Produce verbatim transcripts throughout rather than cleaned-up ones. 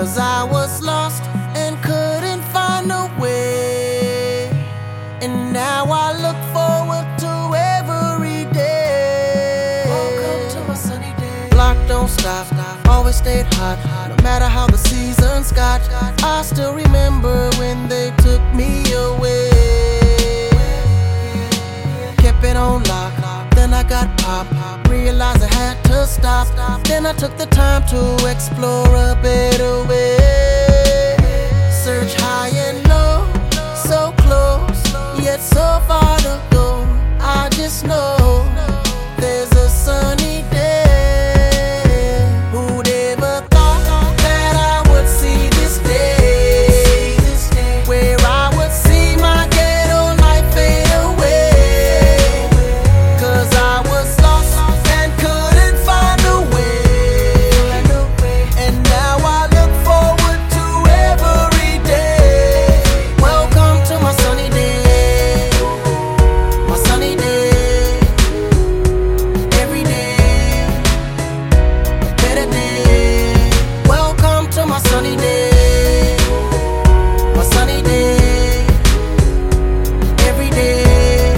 Cause I was lost and couldn't find a way. And now I look forward to every day. Welcome to my sunny day. Block don't stop, always stayed hot. No matter how the seasons got, I still remember when they took me away. Kept it on lock, then I got popped. Realized I had to stop. Then I took the time to explore a better way. Search high and low, so close, yet so far to go. I just know there's a sunny day. Who'd ever thought that I would see this day, where I would see my ghetto life fade away. Cause I was lost and couldn't find a way. And now I look forward to every day. Welcome to my sunny day, my sunny day. Every day, better day. Welcome to my sunny day, my sunny day. Every day,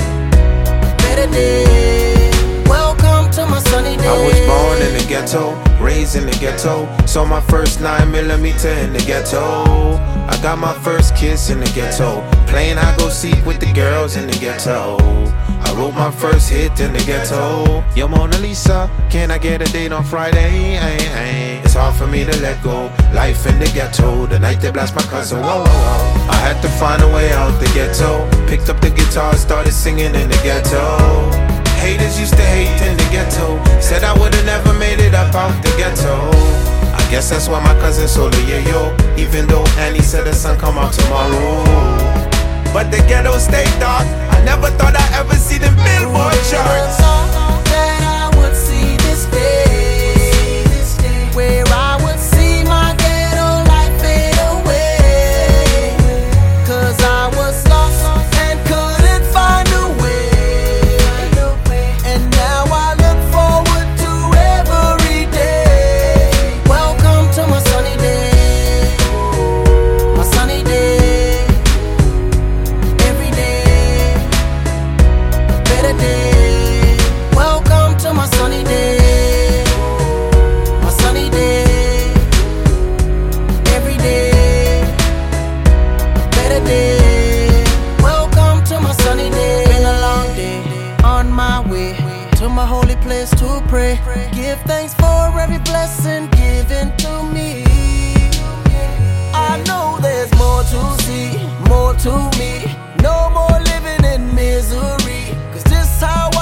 better day. Welcome to my sunny day. I was born in the ghetto, raised in the ghetto. Saw my first nine millimeter in the ghetto. I got my first kiss in the ghetto. Playing I go seek with the girls in the ghetto. I wrote my first hit in the ghetto. Yo, Mona Lisa, can I get a date on Friday? Ay, ay. It's hard for me to let go. Life in the ghetto, the night they blast my cousin. Whoa, whoa, whoa. I had to find a way out the ghetto. Picked up the guitar, started singing in the ghetto. Haters used to hate in the ghetto. Said I would've never made it up out the ghetto. I guess that's why my cousin sold a yeah yo. Even though Annie said the sun come out tomorrow. But the ghetto stayed dark. I never thought I'd ever see the Billboard charts. That I would see this day, where I would see my ghetto life fade away. Cause I was lost and couldn't find a way. And now I look forward to every day. Welcome to my sunny day, my sunny day. Every day, better day. Welcome to my sunny day, my sunny day. Every day, better day. Welcome to my sunny day. Been a long day, on my way to my holy place to pray. Give thanks for every blessing given to me. I know there's more to see, more to me. No more living in misery, cause this how